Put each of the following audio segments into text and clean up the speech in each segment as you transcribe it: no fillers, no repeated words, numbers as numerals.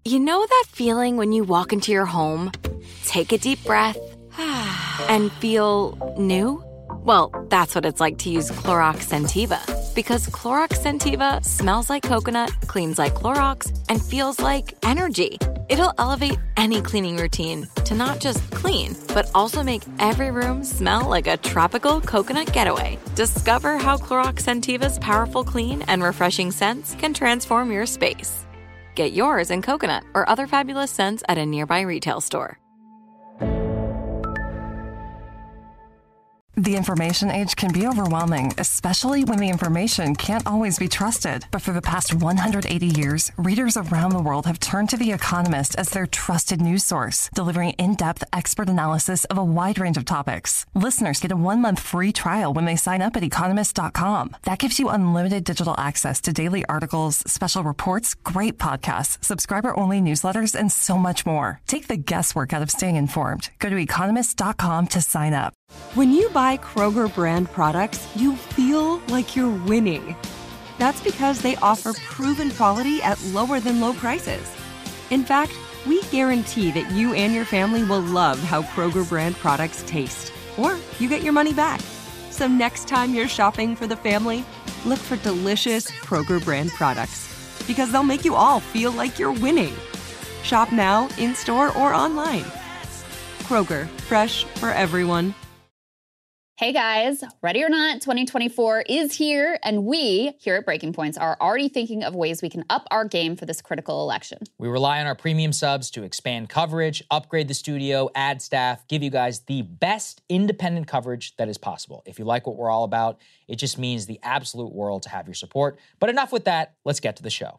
You know that feeling when you walk into your home, take a deep breath, and feel new? Well, that's what it's like to use Clorox Scentiva. Because Clorox Scentiva smells like coconut, cleans like Clorox, and feels like energy. It'll elevate any cleaning routine to not just clean, but also make every room smell like a tropical coconut getaway. Discover how Clorox Scentiva's powerful clean and refreshing scents can transform your space. Get yours in coconut or other fabulous scents at a nearby retail store. The information age can be overwhelming, especially when the information can't always be trusted. But for the past 180 years, readers around the world have turned to The Economist as their trusted news source, delivering in-depth expert analysis of a wide range of topics. Listeners get a 1-month free trial when they sign up at economist.com. That gives you unlimited digital access to daily articles, special reports, great podcasts, subscriber-only newsletters, and so much more. Take the guesswork out of staying informed. Go to economist.com to sign up. When you buy Kroger brand products, you feel like you're winning. That's because they offer proven quality at lower than low prices. In fact, we guarantee that you and your family will love how Kroger brand products taste, or you get your money back. So next time you're shopping for the family, look for delicious Kroger brand products, because they'll make you all feel like you're winning. Shop now, in-store, or online. Kroger, fresh for everyone. Hey guys, ready or not, 2024 is here, and we here at Breaking Points are already thinking of ways we can up our game for this critical election. We rely on our premium subs to expand coverage, upgrade the studio, add staff, give you guys the best independent coverage that is possible. If you like what we're all about, it just means the absolute world to have your support. But enough with that, let's get to the show.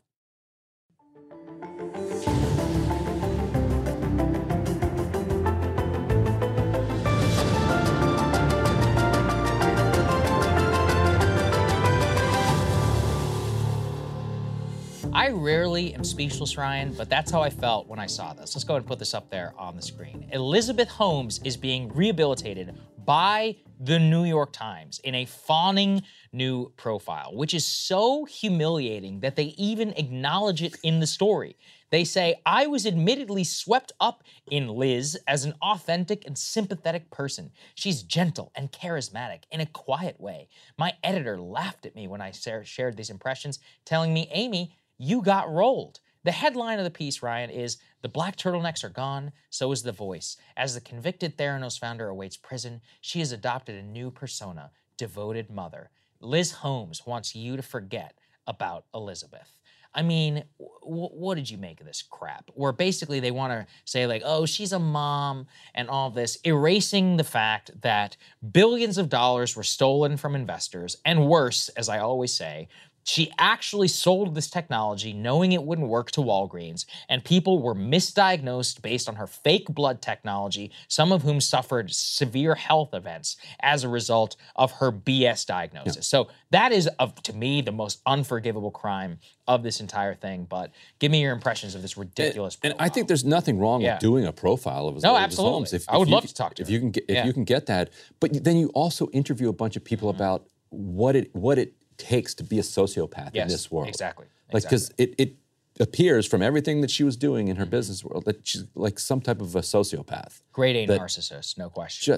I rarely am speechless, Ryan, but that's how I felt when I saw this. Let's go ahead and put this up there on the screen. Elizabeth Holmes is being rehabilitated by the New York Times in a fawning new profile, which is so humiliating that they even acknowledge it in the story. They say, I was admittedly swept up in Liz as an authentic and sympathetic person. She's gentle and charismatic in a quiet way. My editor laughed at me when I shared these impressions, telling me, Amy, you got rolled. The headline of the piece, Ryan, is The Black Turtlenecks Are Gone, So Is the Voice. As the convicted Theranos founder awaits prison, she has adopted a new persona, devoted mother. Liz Holmes wants you to forget about Elizabeth. I mean, what did you make of this crap? Where basically they want to say like, oh, she's a mom and all this, erasing the fact that billions of dollars were stolen from investors, and worse, as I always say, she actually sold this technology knowing it wouldn't work to Walgreens, and people were misdiagnosed based on her fake blood technology, some of whom suffered severe health events as a result of her BS diagnosis. Yeah. So that is, to me, the most unforgivable crime of this entire thing. But give me your impressions of this ridiculous profile. And I think there's nothing wrong with doing a profile of Elizabeth Holmes. I would love to talk to her. If you can get that. But then you also interview a bunch of people about what it takes to be a sociopath in this world. Exactly. Like, because it appears from everything that she was doing in her business world that she's like some type of a sociopath. Grade A narcissist, no question.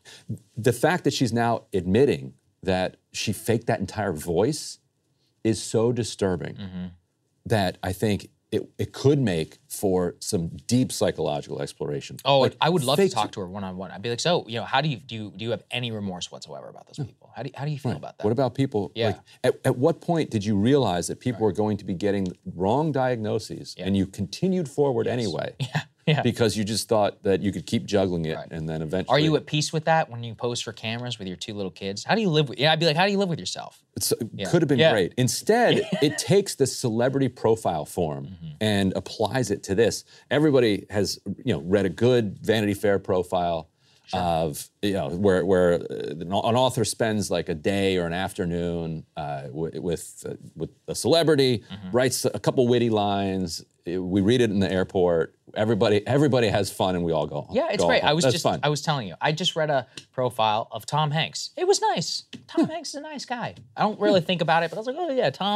The fact that she's now admitting that she faked that entire voice is so disturbing that I think it could make for some deep psychological exploration. Oh, like, I would love to talk to her one-on-one. I'd be like, so, how do you have any remorse whatsoever about those people? How do you feel about that? What about people? Yeah. Like, at what point did you realize that people were going to be getting wrong diagnoses and you continued forward anyway? Yeah. Because you just thought that you could keep juggling it and then eventually... Are you at peace with that when you pose for cameras with your 2 little kids? How do you live with... I'd be like, how do you live with yourself? It could have been great. Instead, it takes this celebrity profile form and applies it to this. Everybody has, read a good Vanity Fair profile of, where an author spends like a day or an afternoon with a celebrity, writes a couple witty lines. We read it in the airport. Everybody has fun, and we all go home. Yeah, it's great. I was telling you, I just read a profile of Tom Hanks. It was nice. Tom Hanks is a nice guy. I don't really think about it, but I was like, oh yeah, Tom,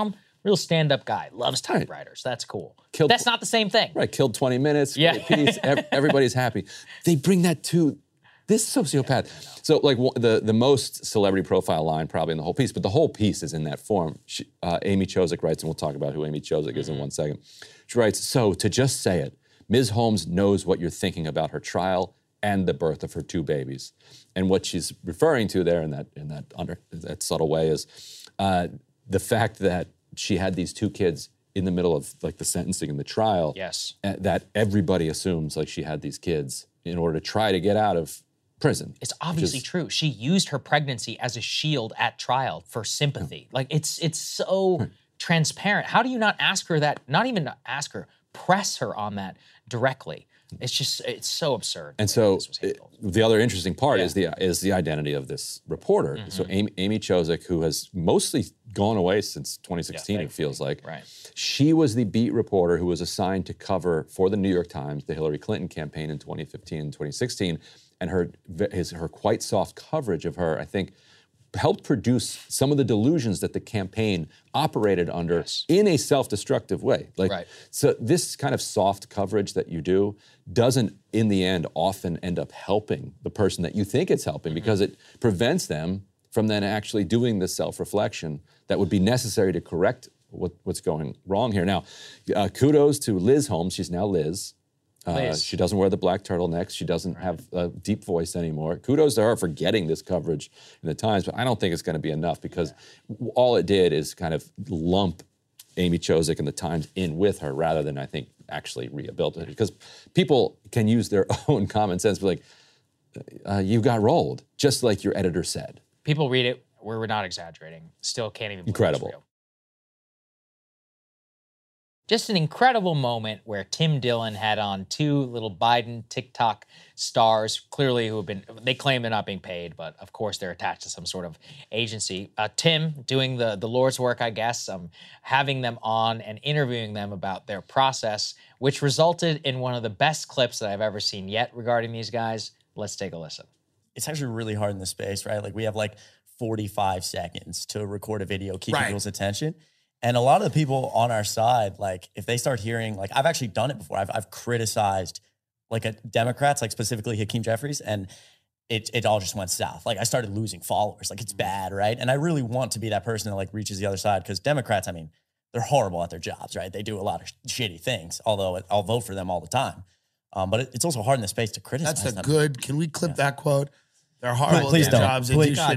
real stand-up guy, loves typewriters. That's cool. That's not the same thing. Right, killed 20 minutes, Yeah. peace, everybody's happy. They bring that to this sociopath. So like the most celebrity profile line probably in the whole piece, but the whole piece is in that form. Amy Chozick writes, and we'll talk about who Amy Chozick is in one second. She writes, so to just say it, Ms. Holmes knows what you're thinking about her trial and the birth of her 2 babies. And what she's referring to there in that subtle way is the fact that she had these 2 kids in the middle of like the sentencing and the trial. Yes. That everybody assumes like she had these kids in order to try to get out of prison. It's obviously true. She used her pregnancy as a shield at trial for sympathy. Like it's so transparent. How do you not ask her that? Not even ask her, press her on that directly. It's so absurd. And so the other interesting part is the identity of this reporter. So Amy Chozick, who has mostly gone away since 2016, it feels like. Right. She was the beat reporter who was assigned to cover for the New York Times the Hillary Clinton campaign in 2015 and 2016. And her quite soft coverage of her, I think, helped produce some of the delusions that the campaign operated under in a self-destructive way. So this kind of soft coverage that you do doesn't, in the end, often end up helping the person that you think it's helping because it prevents them from then actually doing the self-reflection that would be necessary to correct what's going wrong here. Now, kudos to Liz Holmes. She's now Liz. She doesn't wear the black turtlenecks. She doesn't have a deep voice anymore. Kudos to her for getting this coverage in the Times, but I don't think it's going to be enough because all it did is kind of lump Amy Chozick and the Times in with her rather than, I think, actually rehabilitate it. Because people can use their own common sense, be like, you got rolled, just like your editor said. People read it, we're not exaggerating. Still can't even believe Incredible. It's real. Just an incredible moment where Tim Dillon had on 2 little Biden TikTok stars, clearly they claim they're not being paid, but of course they're attached to some sort of agency. Tim doing the Lord's work, I guess, having them on and interviewing them about their process, which resulted in one of the best clips that I've ever seen yet regarding these guys. Let's take a listen. It's actually really hard in this space, right? Like we have like 45 seconds to record a video, keep people's attention. And a lot of the people on our side, like if they start hearing, like I've actually done it before. I've criticized like Democrats, like specifically Hakeem Jeffries, and it all just went south. Like I started losing followers. Like it's bad, right? And I really want to be that person that like reaches the other side because Democrats, I mean, they're horrible at their jobs, right? They do a lot of shitty things, although I'll vote for them all the time. But it's also hard in the space to criticize them. That's good. Can we clip that quote? They're horrible please at their don't. jobs. Please don't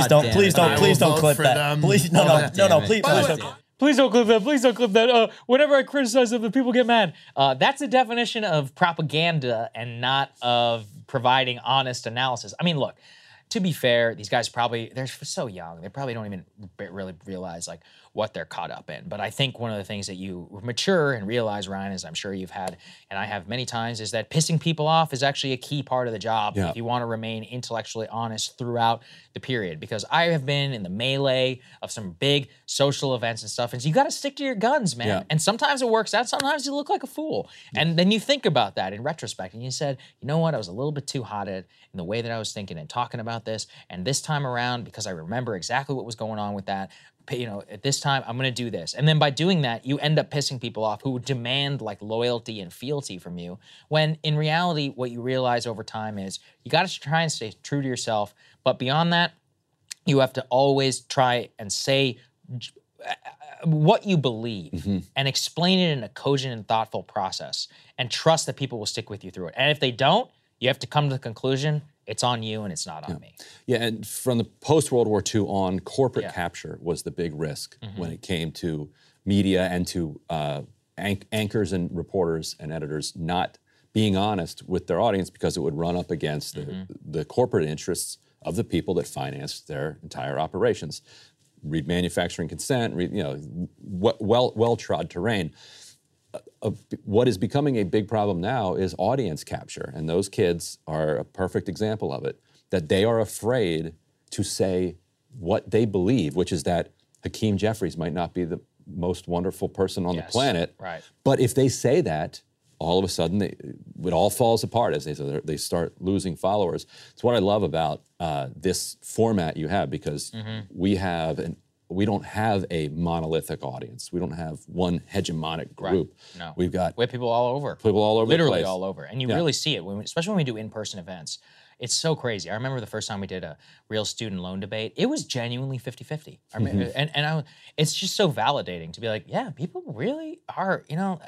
clip that. Please, no, please don't. Please don't clip that. Please don't clip that. Whenever I criticize them, the people get mad. That's a definition of propaganda and not of providing honest analysis. I mean, look, to be fair, these guys they're so young. They probably don't even really realize like what they're caught up in. But I think one of the things that you mature and realize, Ryan, as I'm sure you've had, and I have many times, is that pissing people off is actually a key part of the job if you want to remain intellectually honest throughout the period. Because I have been in the melee of some big social events and stuff, and so you got to stick to your guns, man. Yeah. And sometimes it works out. Sometimes you look like a fool. Yeah. And then you think about that in retrospect, and you said, you know what, I was a little bit too hot in the way that I was thinking and talking about this. And this time around, because I remember exactly what was going on with that, you know, at this time, I'm going to do this. And then by doing that, you end up pissing people off who demand like loyalty and fealty from you. When in reality, what you realize over time is you got to try and stay true to yourself. But beyond that, you have to always try and say what you believe and explain it in a cogent and thoughtful process and trust that people will stick with you through it. And if they don't, you have to come to the conclusion it's on you and it's not on me. Yeah, and from the post-World War II on, corporate capture was the big risk when it came to media and to anchors and reporters and editors not being honest with their audience because it would run up against the corporate interests of the people that financed their entire operations. Read manufacturing consent, read, you know, well-trod terrain. What is becoming a big problem now is audience capture, and those kids are a perfect example of it, that they are afraid to say what they believe, which is that Hakeem Jeffries might not be the most wonderful person on the planet, but if they say that, all of a sudden it all falls apart as they start losing followers. It's what I love about this format you have, because we have we don't have a monolithic audience. We don't have one hegemonic group. Right. No. We have people all over. People all over Literally the place. all over. And you really see it, especially when we do in-person events. It's so crazy. I remember the first time we did a real student loan debate. It was genuinely 50-50. I remember, it's just so validating to be like, yeah, people really are,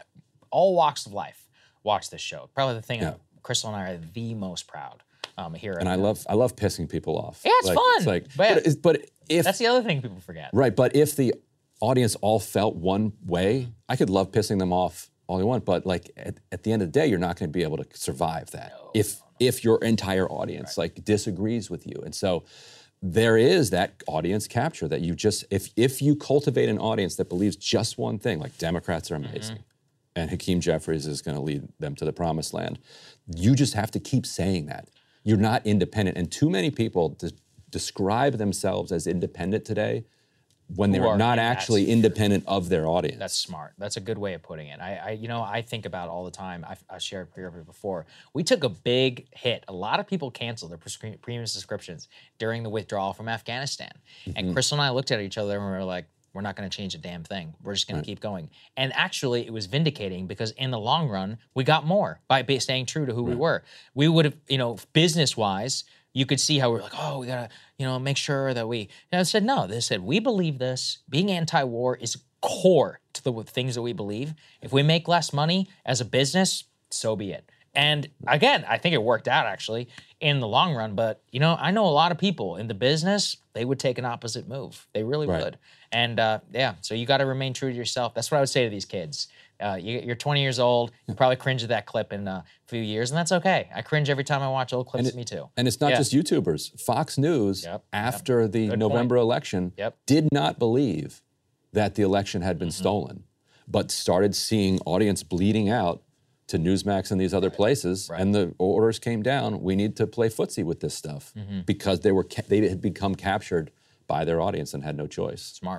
all walks of life watch this show. Probably the thing Crystal and I are the most proud here. And I love pissing people off. Yeah, it's fun. It's like, but if that's the other thing people forget. Right, but if the audience all felt one way, I could love pissing them off all you want, but like at the end of the day, you're not going to be able to survive that if your entire audience like disagrees with you. And so there is that audience capture that you just, if you cultivate an audience that believes just one thing, like Democrats are amazing, and Hakeem Jeffries is going to lead them to the promised land, you just have to keep saying that. You're not independent. And too many people describe themselves as independent today when they're not actually independent of their audience. That's smart. That's a good way of putting it. I think about all the time. I shared before. We took a big hit. A lot of people canceled their premium subscriptions during the withdrawal from Afghanistan. And Crystal and I looked at each other and we were like, we're not going to change a damn thing. We're just going to keep going. And actually, it was vindicating because in the long run, we got more by staying true to who we were. We would have, business-wise, you could see how we're like, oh, we got to, make sure that we... And I said, no. They said, we believe this. Being anti-war is core to the things that we believe. If we make less money as a business, so be it. And again, I think it worked out, actually, in the long run. But, I know a lot of people in the business, they would take an opposite move. They really would. And, so you got to remain true to yourself. That's what I would say to these kids. You're 20 years old. You probably cringe at that clip in a few years, and that's okay. I cringe every time I watch old clips of me too. And it's not just YouTubers. Fox News, after the November election, did not believe that the election had been stolen, but started seeing audience bleeding out to Newsmax and these other places, and the orders came down. We need to play footsie with this stuff because they had become captured by their audience and had no choice. Smart.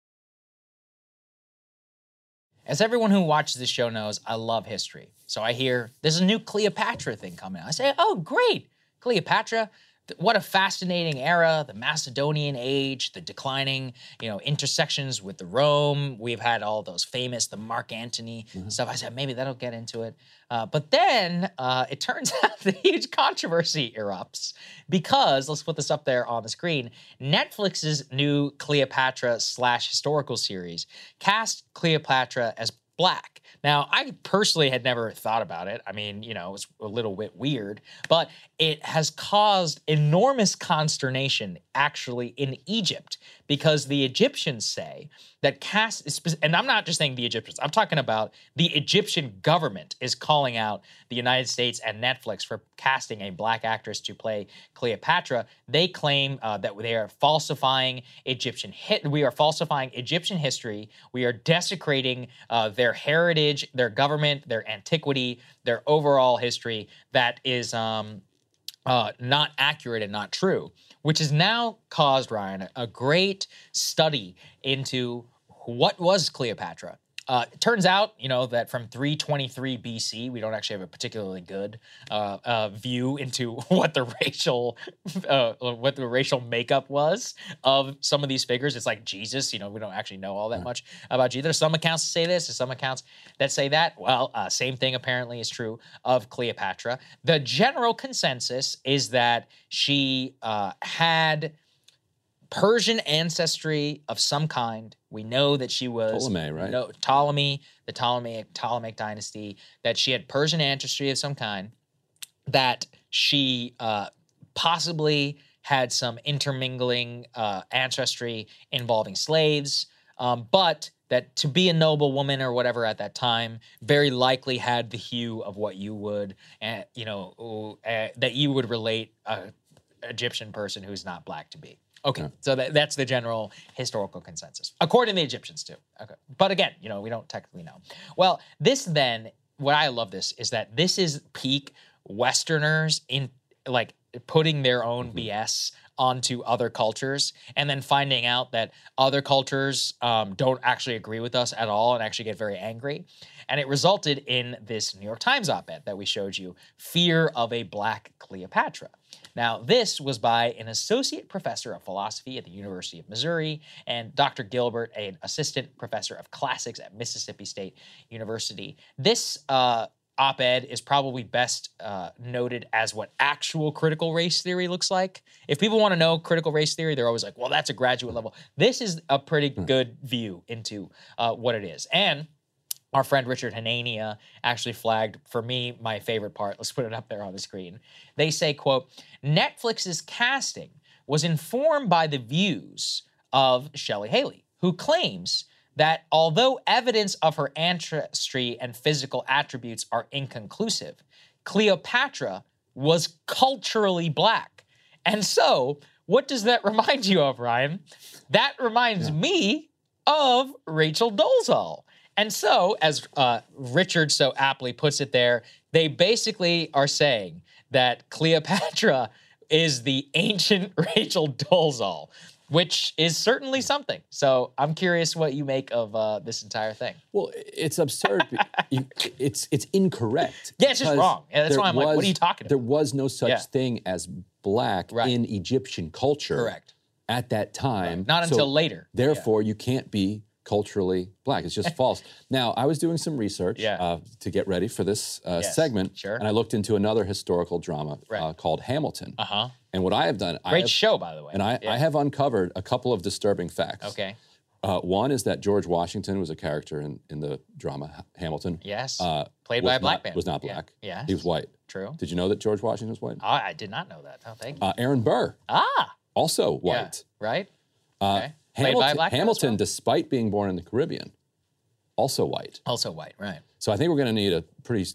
As everyone who watches this show knows, I love history. So I hear there's a new Cleopatra thing coming out. I say, oh, great, Cleopatra. What a fascinating era, the Macedonian age, the declining, intersections with the Rome. We've had all those famous, the Mark Antony stuff. I said, maybe that'll get into it. But then it turns out the huge controversy erupts because, let's put this up there on the screen, Netflix's new Cleopatra/historical series cast Cleopatra as Black. Now, I personally had never thought about it. I mean, it's a little bit weird, but it has caused enormous consternation actually in Egypt because the Egyptians say that and I'm not just saying the Egyptians, I'm talking about the Egyptian government is calling out the United States and Netflix for casting a Black actress to play Cleopatra. They claim that they are falsifying we are falsifying Egyptian history. We are desecrating their heritage, their government, their antiquity, their overall history that is not accurate and not true, which has now caused, Ryan, a great study into what was Cleopatra. It turns out, that from 323 BC, we don't actually have a particularly good view into what the racial makeup was of some of these figures. It's like Jesus, we don't actually know all that much about Jesus. There's some accounts that say this, there's some accounts that say that. Well, same thing apparently is true of Cleopatra. The general consensus is that she had Persian ancestry of some kind. We know that she was Ptolemy, right? The Ptolemaic dynasty, that she had Persian ancestry of some kind, that she possibly had some intermingling ancestry involving slaves, but that to be a noble woman or whatever at that time very likely had the hue of what you would, that you would relate an Egyptian person who's not Black to be. Okay, so that's the general historical consensus, according to the Egyptians too. Okay, but again, we don't technically know. Well, this then, what I love this is that this is peak Westerners in like putting their own BS onto other cultures, and then finding out that other cultures don't actually agree with us at all and actually get very angry. And it resulted in this New York Times op-ed that we showed you, Fear of a Black Cleopatra. Now, this was by an associate professor of philosophy at the University of Missouri and Dr. Gilbert, an assistant professor of classics at Mississippi State University. This op-ed is probably best noted as what actual critical race theory looks like. If people want to know critical race theory, they're always like, well, that's a graduate level. This is a pretty good view into what it is. And our friend Richard Hanania actually flagged, for me, my favorite part. Let's put it up there on the screen. They say, quote, Netflix's casting was informed by the views of Shelley Haley, who claims that although evidence of her ancestry and physical attributes are inconclusive, Cleopatra was culturally Black. And so, what does that remind you of, Ryan? That reminds me of Rachel Dolezal. And so, as Richard so aptly puts it there, they basically are saying that Cleopatra is the ancient Rachel Dolezal, which is certainly something. So I'm curious what you make of this entire thing. Well, it's absurd. It's incorrect. Yeah, it's just wrong. Yeah, that's why I'm like, what are you talking about? There was no such thing as Black in Egyptian culture. Correct. At that time. Right. Not until later. Therefore, you can't be culturally Black. It's just false. Now, I was doing some research to get ready for this segment, and I looked into another historical drama called Hamilton. And what I have done... Great show, by the way. And I have uncovered a couple of disturbing facts. Okay. One is that George Washington was a character in the drama Hamilton. Yes. Played by a Black man. Was not Black. Yeah. He was white. True. Did you know that George Washington was white? I did not know that. Oh, thank you. Aaron Burr. Also white. Yeah. Right? Okay. Hamilton, despite being born in the Caribbean, also white. Also white, right. So I think we're going to need a pretty,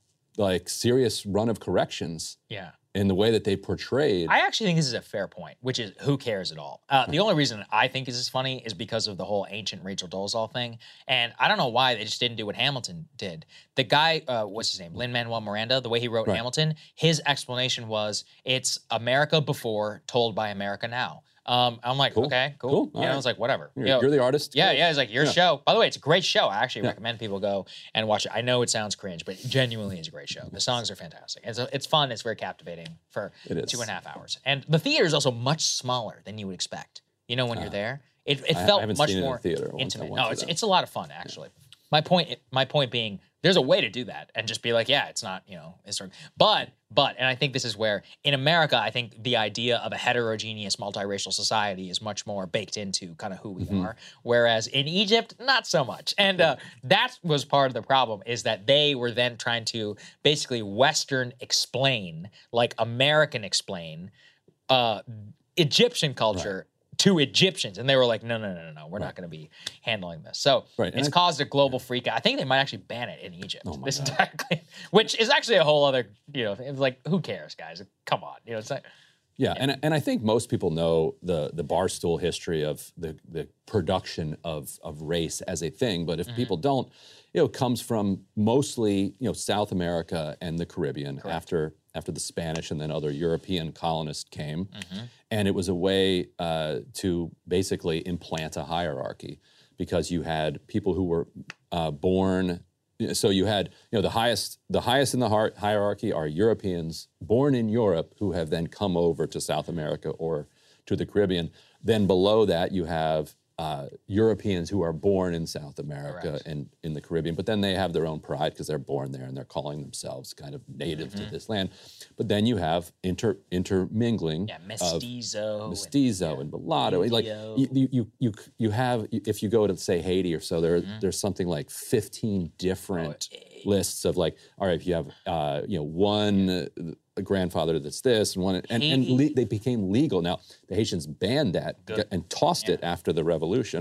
serious run of corrections in the way that they portrayed. I actually think this is a fair point, which is who cares at all? The only reason I think this is funny is because of the whole ancient Rachel Dolezal thing. And I don't know why they just didn't do what Hamilton did. The guy, what's his name? Lin-Manuel Miranda, the way he wrote Hamilton, his explanation was it's America before told by America now. I'm like, okay, cool. I was like, whatever. You're the artist. Yeah, it's like your show. By the way, it's a great show. I actually recommend people go and watch it. I know it sounds cringe, but genuinely it's a great show. The songs are fantastic. It's fun. It's very captivating for 2.5 hours. And the theater is also more smaller than you would expect. You know, when you're there, it felt much more intimate. No, it's a lot of fun actually. My point being, there's a way to do that and just be like, yeah, it's not, historic. But, and I think this is where, in America, I think the idea of a heterogeneous, multiracial society is much more baked into kind of who we are. Whereas in Egypt, not so much. And that was part of the problem, is that they were then trying to basically Western explain, like American explain, Egyptian culture to Egyptians, and they were like, no, we're not going to be handling this. So it's caused a global freak out. I think they might actually ban it in Egypt. This entire claim, which is actually a whole other, it's like, who cares, guys? Come on, it's like. Yeah, and I think most people know the Barstool history of the production of race as a thing, but if people don't, it comes from mostly South America and the Caribbean after the Spanish and then other European colonists came, and it was a way to basically implant a hierarchy, because you had people who were born. So you had, the highest in the hierarchy are Europeans born in Europe who have then come over to South America or to the Caribbean. Then below that you have Europeans who are born in South America and in the Caribbean, but then they have their own pride because they're born there and they're calling themselves kind of native to this land. But then you have intermingling. Yeah, mestizo and mulatto. Like you have, if you go to say Haiti or so, there's something like 15 different lists of like, all right, if you have one grandfather that's this and one, and they became legal. Now the Haitians banned that and tossed it after the revolution,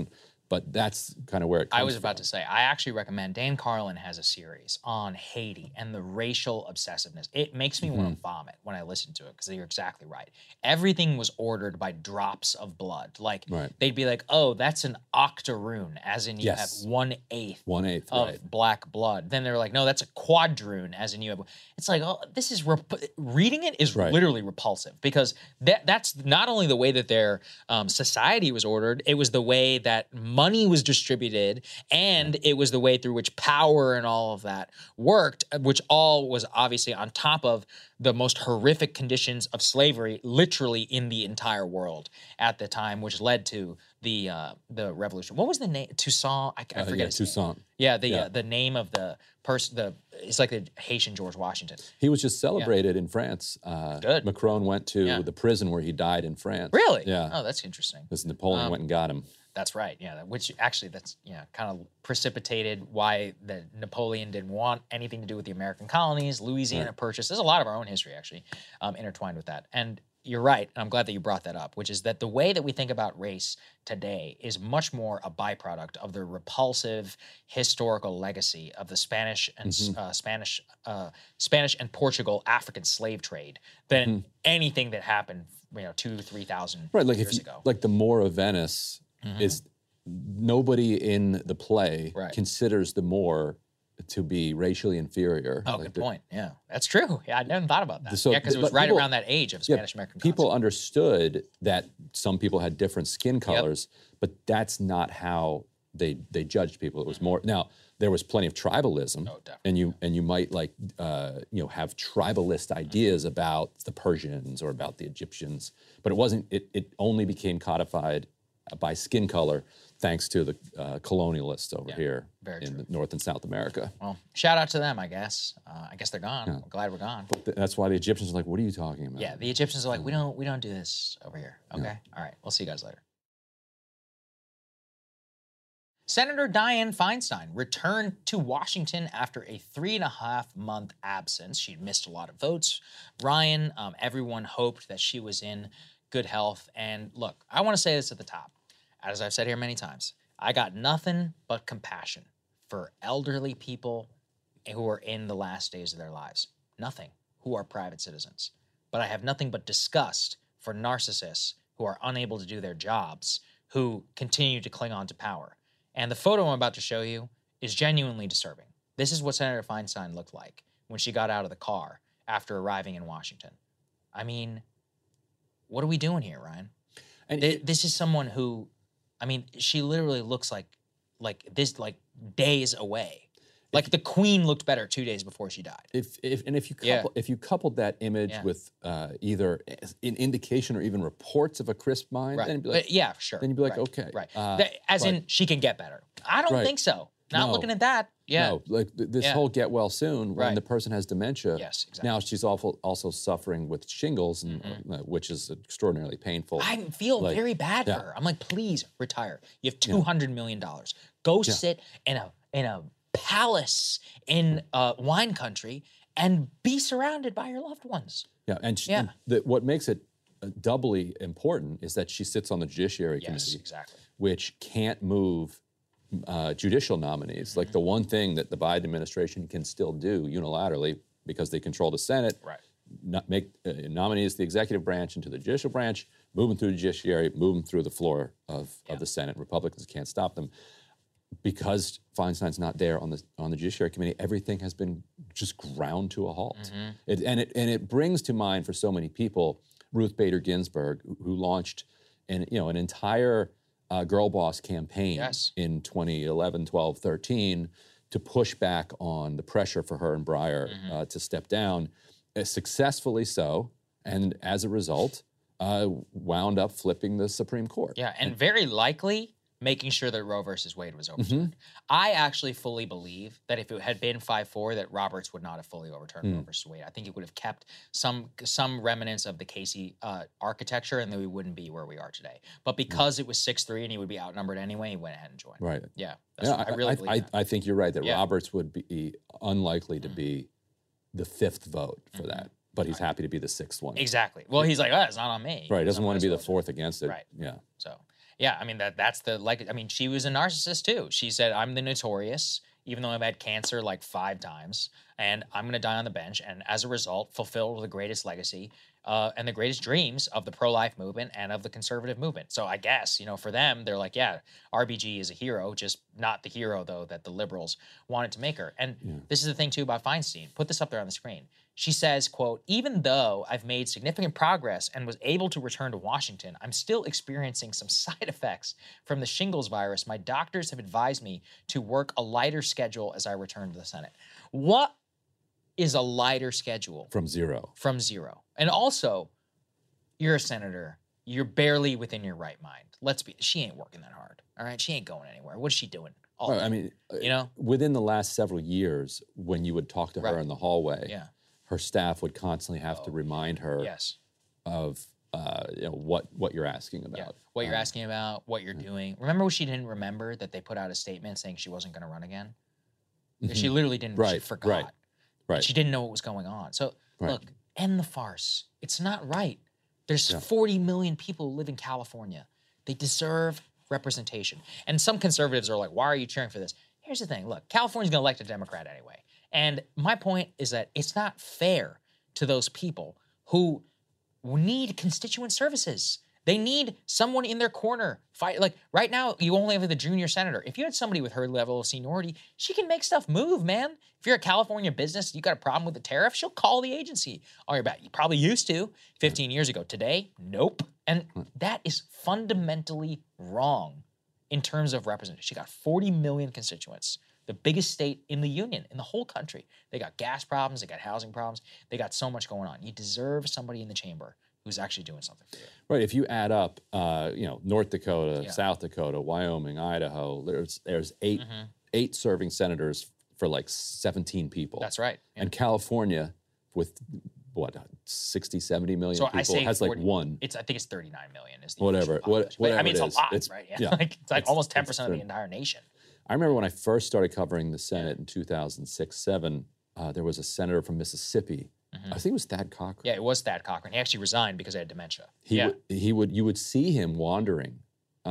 But that's kind of where it comes I was about from. to say, I actually recommend Dan Carlin has a series on Haiti and the racial obsessiveness. It makes me want to vomit when I listen to it because you're exactly right. Everything was ordered by drops of blood. Like they'd be like, oh, that's an octoroon, as in you have 1/8 of black blood. Then they're like, no, that's a quadroon, as in you have. It's like, oh, this is reading it is literally repulsive because that's not only the way that their society was ordered, it was the way that money was distributed, and it was the way through which power and all of that worked, which all was obviously on top of the most horrific conditions of slavery literally in the entire world at the time, which led to the revolution. What was the name? Toussaint? I forget his Toussaint. name. Yeah, the name of the person, it's like the Haitian George Washington. He was just celebrated in France. Good. Macron went to the prison where he died in France. Really? Yeah. Oh, that's interesting. Because Napoleon went and got him. That's right, yeah. Which actually, that's kind of precipitated why Napoleon didn't want anything to do with the American colonies. Louisiana Purchase. There's a lot of our own history actually intertwined with that. And you're right, and I'm glad that you brought that up, which is that the way that we think about race today is much more a byproduct of the repulsive historical legacy of the Spanish and Spanish and Portugal African slave trade than anything that happened 2,000-3,000 years ago. Like the Moor of Venice is nobody in the play considers the Moor to be racially inferior. Oh, good point. Yeah, that's true. Yeah, I never thought about that. Because it was right around that age of Spanish-American people concept. Understood that some people had different skin colors, but that's not how they judged people. It was more, now, there was plenty of tribalism, and you might have tribalist ideas about the Persians or about the Egyptians, but it wasn't. It only became codified by skin color, thanks to the colonialists over here in North and South America. Well, shout out to them, I guess. I guess they're gone. I'm glad we're gone. But that's why the Egyptians are like, what are you talking about? Yeah, the Egyptians are like, we don't do this over here. Okay, all right, we'll see you guys later. Senator Dianne Feinstein returned to Washington after a 3.5-month absence. She'd missed a lot of votes. Ryan, everyone hoped that she was in good health. And look, I want to say this at the top. As I've said here many times, I got nothing but compassion for elderly people who are in the last days of their lives. Nothing, who are private citizens. But I have nothing but disgust for narcissists who are unable to do their jobs, who continue to cling on to power. And the photo I'm about to show you is genuinely disturbing. This is what Senator Feinstein looked like when she got out of the car after arriving in Washington. I mean, what are we doing here, Ryan? And this is someone who, I mean, she literally looks like days away. Like the Queen looked better 2 days before she died. If you coupled that image with either an indication or even reports of a crisp mind, then you'd be like, then you'd be like, okay, as in she can get better. I don't think so. Not looking at that. Yeah. No, like this whole get well soon when the person has dementia. Yes, exactly. Now she's also suffering with shingles, and which is extraordinarily painful. I feel very bad for her. I'm like, please retire. You have $200 million. Go sit in a palace in wine country and be surrounded by your loved ones. Yeah, and what makes it doubly important is that she sits on the Judiciary Committee, which can't move judicial nominees. Like the one thing that the Biden administration can still do unilaterally, because they control the Senate, make nominees to the executive branch and to the judicial branch, move them through the judiciary, move them through the floor of the Senate. Republicans can't stop them. Because Feinstein's not there on the Judiciary Committee, everything has been just ground to a halt. It brings to mind for so many people Ruth Bader Ginsburg, who launched an entire girl boss campaign in 2011, 12, 13 to push back on the pressure for her and Breyer to step down, successfully so, and as a result, wound up flipping the Supreme Court. Yeah, and very likely making sure that Roe versus Wade was overturned. I actually fully believe that if it had been 5-4, that Roberts would not have fully overturned Roe versus Wade. I think it would have kept some remnants of the Casey architecture, and then we wouldn't be where we are today. But because it was 6-3 and he would be outnumbered anyway, he went ahead and joined. Right. Yeah. I really believe that. I think you're right that Roberts would be unlikely to be the fifth vote for that. But he's happy to be the sixth one. Exactly. Well, he's like, it's not on me. Right. He doesn't want to be the fourth against it. Right. Yeah. So, Yeah, I mean, that's the, like, I mean, she was a narcissist too. She said, I'm the notorious, even though I've had cancer like 5 times, and I'm going to die on the bench, and as a result, fulfill the greatest legacy and the greatest dreams of the pro-life movement and of the conservative movement. So I guess, you know, for them, they're like, yeah, RBG is a hero, just not the hero, though, that the liberals wanted to make her. And this is the thing, too, about Feinstein. Put this up there on the screen. She says, quote, even though I've made significant progress and was able to return to Washington, I'm still experiencing some side effects from the shingles virus. My doctors have advised me to work a lighter schedule as I return to the Senate. What is a lighter schedule? From zero. From zero. And also, you're a senator. You're barely within your right mind. She ain't working that hard, all right? She ain't going anywhere. What is she doing? I mean, you know? Within the last several years, when you would talk to her in the hallway, her staff would constantly have to remind her of you know, what you're asking about. Yeah. What you're asking about, what you're doing. Remember when she didn't remember that they put out a statement saying she wasn't going to run again? She literally didn't. She forgot. Right. She didn't know what was going on. So, look, end the farce. It's not right. There's 40 million people who live in California. They deserve representation. And some conservatives are like, why are you cheering for this? Here's the thing. Look, California's going to elect a Democrat anyway. And my point is that it's not fair to those people who need constituent services. They need someone in their corner. Like right now, you only have the junior senator. If you had somebody with her level of seniority, she can make stuff move, man. If you're a California business, you got a problem with the tariff, she'll call the agency on your back. You probably used to 15 years ago. Today, nope. And that is fundamentally wrong in terms of representation. She got 40 million constituents, the biggest state in the union, in the whole country. They got gas problems, they got housing problems, they got so much going on. You deserve somebody in the chamber who's actually doing something for you. Right. If you add up, you know, North Dakota, South Dakota, Wyoming, Idaho, there's eight serving senators for like 17 people. That's right. Yeah. And California, with what 60, 70 million people, has 40, like one. I think it's 39 million. Is the whatever. I mean, it's a lot, right? Yeah. Like, it's like almost 10% of the entire nation. I remember when I first started covering the Senate in 2006-07, there was a senator from Mississippi. I think it was Thad Cochran. Yeah, it was Thad Cochran. He actually resigned because he had dementia. You would see him wandering,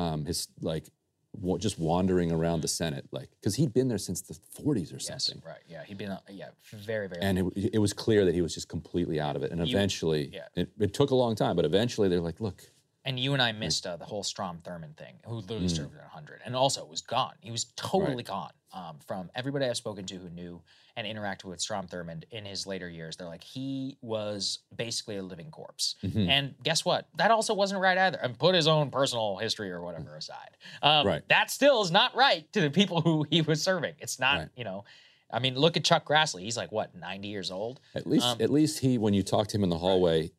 just wandering around the Senate, like, because he'd been there since the 40s or something. Yes, right. Yeah, he'd been very, very. And it was clear that he was just completely out of it. And eventually, it took a long time, but eventually they're like, look. And you and I missed the whole Strom Thurmond thing, who literally served at 100, and also was gone. He was totally gone from everybody I've spoken to who knew and interacted with Strom Thurmond in his later years. They're like, he was basically a living corpse. And guess what? That also wasn't right either. And put his own personal history or whatever aside. That still is not right to the people who he was serving. It's not, you know. I mean, look at Chuck Grassley. He's like, what, 90 years old? At least he, when you talk to him in the hallway,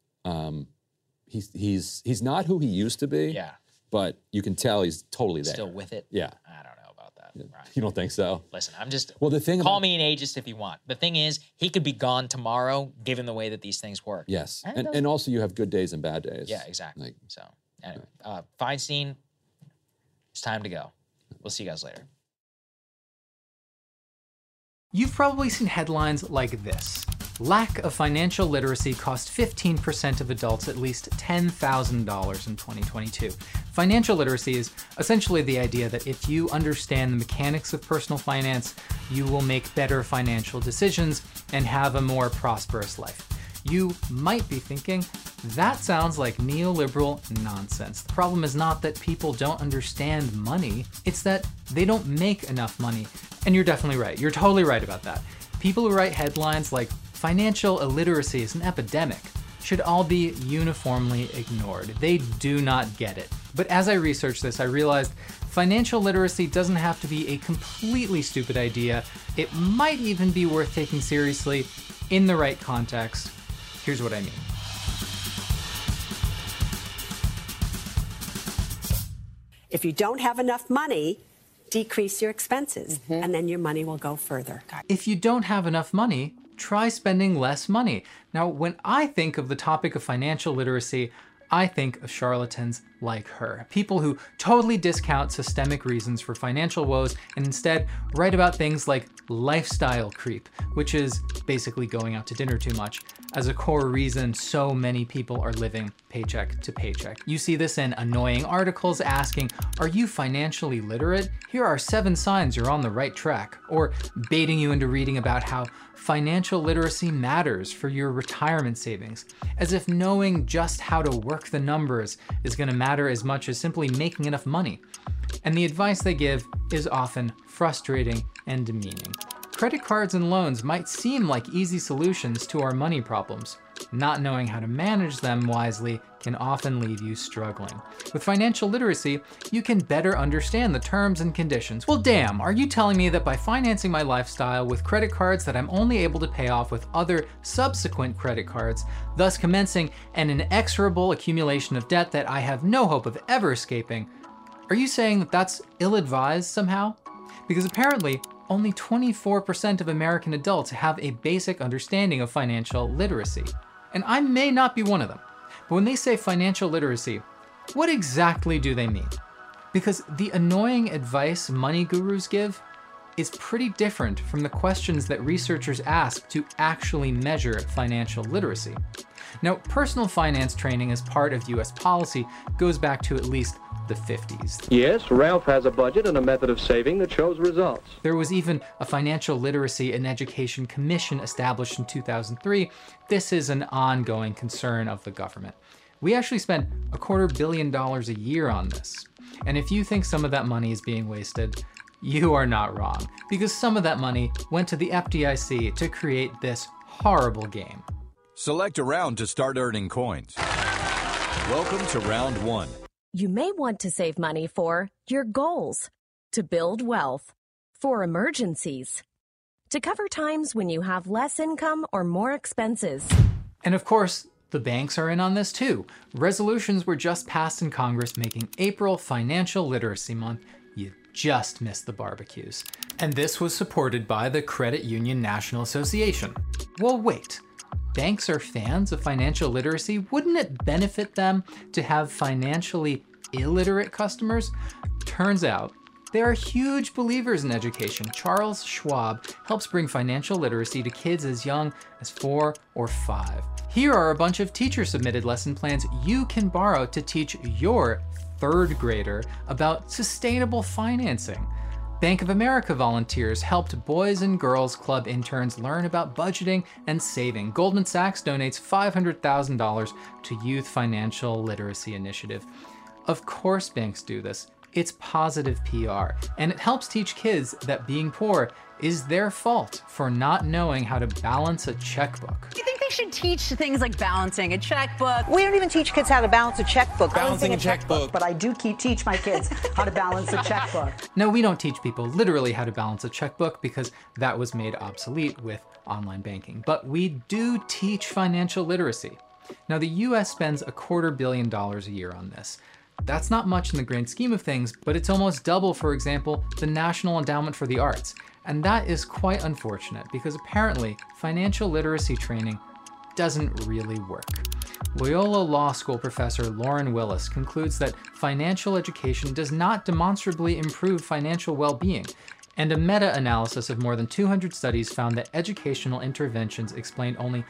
he's not who he used to be. Yeah. But you can tell he's totally there. Still with it? Yeah. I don't know about that. Yeah. Right. You don't think so? Listen, I'm just... Well, the thing call me an ageist if you want. The thing is, he could be gone tomorrow, given the way that these things work. Yes. And also you have good days and bad days. Yeah, exactly. So, anyway, Feinstein, it's time to go. We'll see you guys later. You've probably seen headlines like this. Lack of financial literacy cost 15% of adults at least $10,000 in 2022. Financial literacy is essentially the idea that if you understand the mechanics of personal finance, you will make better financial decisions and have a more prosperous life. You might be thinking, that sounds like neoliberal nonsense. The problem is not that people don't understand money, it's that they don't make enough money. And you're definitely right. You're totally right about that. People who write headlines like financial illiteracy is an epidemic should all be uniformly ignored. They do not get it. But as I researched this, I realized financial literacy doesn't have to be a completely stupid idea. It might even be worth taking seriously in the right context. Here's what I mean. If you don't have enough money, decrease your expenses, and then your money will go further. If you don't have enough money, try spending less money. Now, when I think of the topic of financial literacy, I think of charlatans like her. People who totally discount systemic reasons for financial woes and instead write about things like lifestyle creep, which is basically going out to dinner too much, as a core reason so many people are living paycheck to paycheck. You see this in annoying articles asking, are you financially literate? Here are 7 signs you're on the right track. Or baiting you into reading about how financial literacy matters for your retirement savings, as if knowing just how to work the numbers is going to matter as much as simply making enough money. And the advice they give is often frustrating and demeaning. Credit cards and loans might seem like easy solutions to our money problems. Not knowing how to manage them wisely can often leave you struggling. With financial literacy, you can better understand the terms and conditions. Well, damn, are you telling me that by financing my lifestyle with credit cards that I'm only able to pay off with other subsequent credit cards, thus commencing an inexorable accumulation of debt that I have no hope of ever escaping, are you saying that that's ill-advised somehow? Because apparently, only 24% of American adults have a basic understanding of financial literacy. And I may not be one of them. But when they say financial literacy, what exactly do they mean? Because the annoying advice money gurus give is pretty different from the questions that researchers ask to actually measure financial literacy. Now, personal finance training as part of US policy goes back to at least the 50s. Yes, Ralph has a budget and a method of saving that shows results. There was even a Financial Literacy and Education Commission established in 2003. This is an ongoing concern of the government. We actually spend $250 million a year on this. And if you think some of that money is being wasted, you are not wrong, because some of that money went to the FDIC to create this horrible game. Select a round to start earning coins. Welcome to round 1. You may want to save money for your goals, to build wealth, for emergencies, to cover times when you have less income or more expenses. And of course, the banks are in on this too. Resolutions were just passed in Congress making April Financial Literacy Month. You just missed the barbecues. And this was supported by the Credit Union National Association. Well, wait. Banks are fans of financial literacy. Wouldn't it benefit them to have financially illiterate customers? Turns out, they are huge believers in education. Charles Schwab helps bring financial literacy to kids as young as 4 or 5. Here are a bunch of teacher-submitted lesson plans you can borrow to teach your 3rd grader about sustainable financing. Bank of America volunteers helped Boys and Girls Club interns learn about budgeting and saving. Goldman Sachs donates $500,000 to Youth Financial Literacy Initiative. Of course banks do this. It's positive PR, and it helps teach kids that being poor is their fault for not knowing how to balance a checkbook. You think they should teach things like balancing a checkbook? We don't even teach kids how to balance a checkbook. Balancing a checkbook. But I do teach my kids how to balance a checkbook. No, we don't teach people literally how to balance a checkbook because that was made obsolete with online banking. But we do teach financial literacy. Now, the US spends $250 million a year on this. That's not much in the grand scheme of things, but it's almost double, for example, the National Endowment for the Arts. And that is quite unfortunate because apparently financial literacy training doesn't really work. Loyola Law School professor Lauren Willis concludes that financial education does not demonstrably improve financial well-being, and a meta-analysis of more than 200 studies found that educational interventions explained only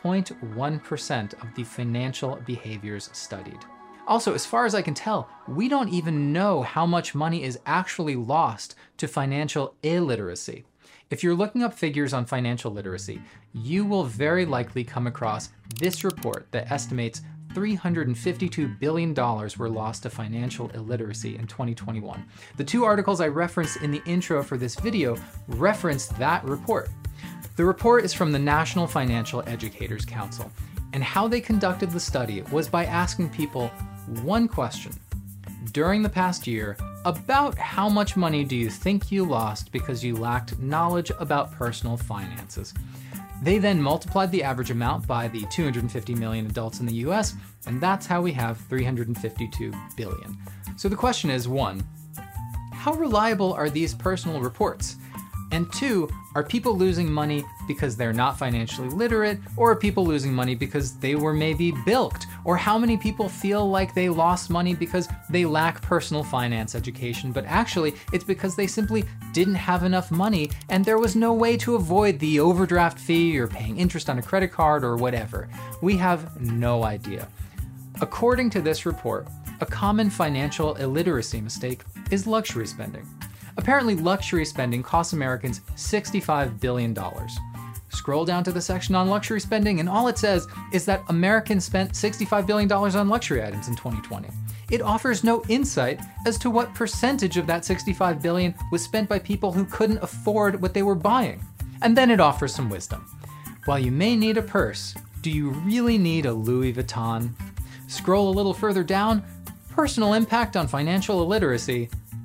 0.1% of the financial behaviors studied. Also, as far as I can tell, we don't even know how much money is actually lost to financial illiteracy. If you're looking up figures on financial literacy, you will very likely come across this report that estimates $352 billion were lost to financial illiteracy in 2021. The 2 articles I referenced in the intro for this video referenced that report. The report is from the National Financial Educators Council, and how they conducted the study was by asking people one question. During the past year, about how much money do you think you lost because you lacked knowledge about personal finances? They then multiplied the average amount by the 250 million adults in the US, and that's how we have 352 billion. So the question is, 1, how reliable are these personal reports? And 2, are people losing money because they're not financially literate, or are people losing money because they were maybe bilked? Or how many people feel like they lost money because they lack personal finance education, but actually it's because they simply didn't have enough money and there was no way to avoid the overdraft fee or paying interest on a credit card or whatever? We have no idea. According to this report, a common financial illiteracy mistake is luxury spending. Apparently, luxury spending costs Americans $65 billion. Scroll down to the section on luxury spending, and all it says is that Americans spent $65 billion on luxury items in 2020. It offers no insight as to what percentage of that $65 billion was spent by people who couldn't afford what they were buying. And then it offers some wisdom. While you may need a purse, do you really need a Louis Vuitton? Scroll a little further down, personal impact on financial illiteracy.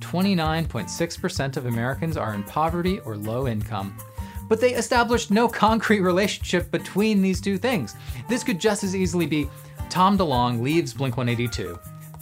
29.6% of Americans are in poverty or low income. But they established no concrete relationship between these two things. This could just as easily be Tom DeLonge leaves Blink-182.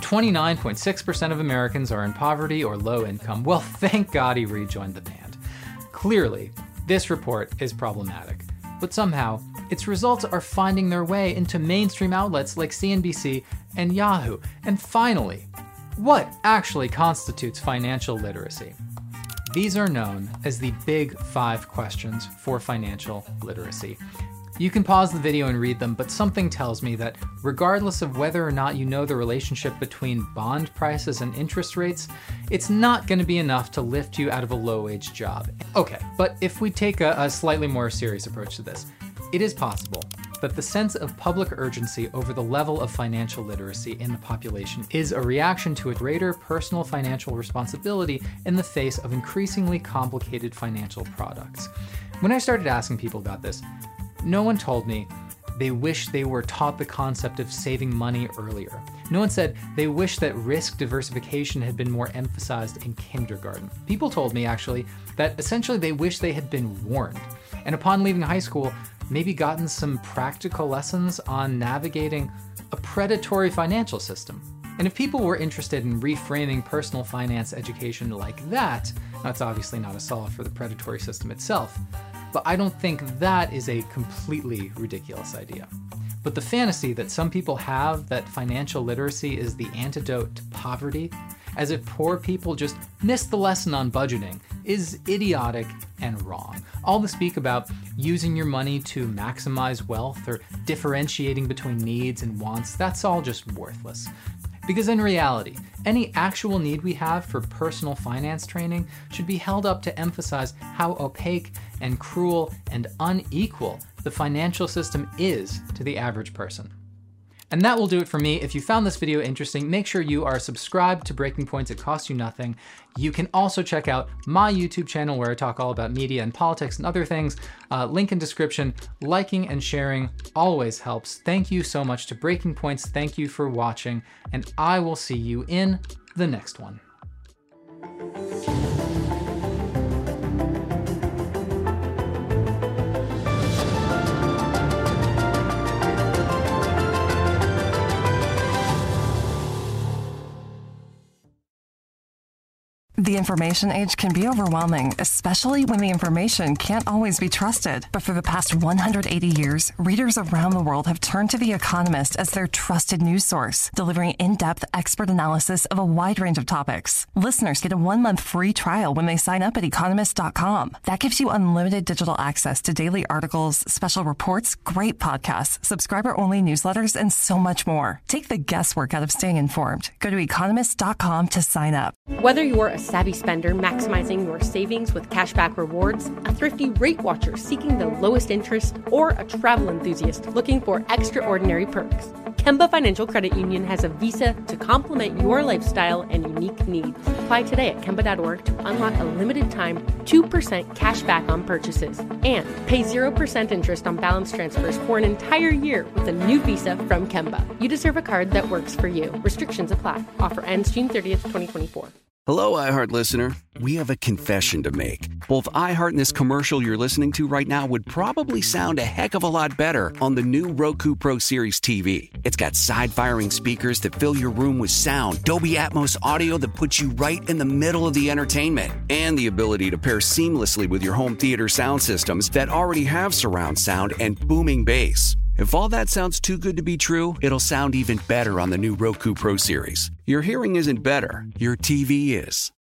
29.6% of Americans are in poverty or low income. Well, thank God he rejoined the band. Clearly, this report is problematic. But somehow, its results are finding their way into mainstream outlets like CNBC and Yahoo. And finally, what actually constitutes financial literacy? These are known as the Big 5 questions for financial literacy. You can pause the video and read them, but something tells me that regardless of whether or not you know the relationship between bond prices and interest rates, it's not going to be enough to lift you out of a low-wage job. Okay, but if we take a slightly more serious approach to this, it is possible that the sense of public urgency over the level of financial literacy in the population is a reaction to a greater personal financial responsibility in the face of increasingly complicated financial products. When I started asking people about this, no one told me they wish they were taught the concept of saving money earlier. No one said they wish that risk diversification had been more emphasized in kindergarten. People told me, actually, that essentially they wish they had been warned, and upon leaving high school, maybe gotten some practical lessons on navigating a predatory financial system. And if people were interested in reframing personal finance education like that, that's obviously not a solve for the predatory system itself, but I don't think that is a completely ridiculous idea. But the fantasy that some people have that financial literacy is the antidote to poverty, as if poor people just missed the lesson on budgeting, is idiotic and wrong. All the speak about using your money to maximize wealth or differentiating between needs and wants, that's all just worthless. Because in reality, any actual need we have for personal finance training should be held up to emphasize how opaque and cruel and unequal the financial system is to the average person. And that will do it for me. If you found this video interesting, make sure you are subscribed to Breaking Points. It costs you nothing. You can also check out my YouTube channel where I talk all about media and politics and other things. Link in description. Liking and sharing always helps. Thank you so much to Breaking Points. Thank you for watching, and I will see you in the next one. The information age can be overwhelming, especially when the information can't always be trusted. But for the past 180 years, readers around the world have turned to The Economist as their trusted news source, delivering in-depth expert analysis of a wide range of topics. Listeners get a 1-month free trial when they sign up at economist.com. That gives you unlimited digital access to daily articles, special reports, great podcasts, subscriber-only newsletters, and so much more. Take the guesswork out of staying informed. Go to economist.com to sign up. Whether you're a savvy spender maximizing your savings with cashback rewards, a thrifty rate watcher seeking the lowest interest, or a travel enthusiast looking for extraordinary perks, Kemba Financial Credit Union has a visa to complement your lifestyle and unique needs. Apply today at Kemba.org to unlock a limited time 2% cash back on purchases and pay 0% interest on balance transfers for an entire year with a new visa from Kemba. You deserve a card that works for you. Restrictions apply. Offer ends June 30th, 2024. Hello, iHeart listener. We have a confession to make. Both iHeart and this commercial you're listening to right now would probably sound a heck of a lot better on the new Roku Pro Series TV. It's got side-firing speakers that fill your room with sound, Dolby Atmos audio that puts you right in the middle of the entertainment, and the ability to pair seamlessly with your home theater sound systems that already have surround sound and booming bass. If all that sounds too good to be true, it'll sound even better on the new Roku Pro Series. Your hearing isn't better, your TV is.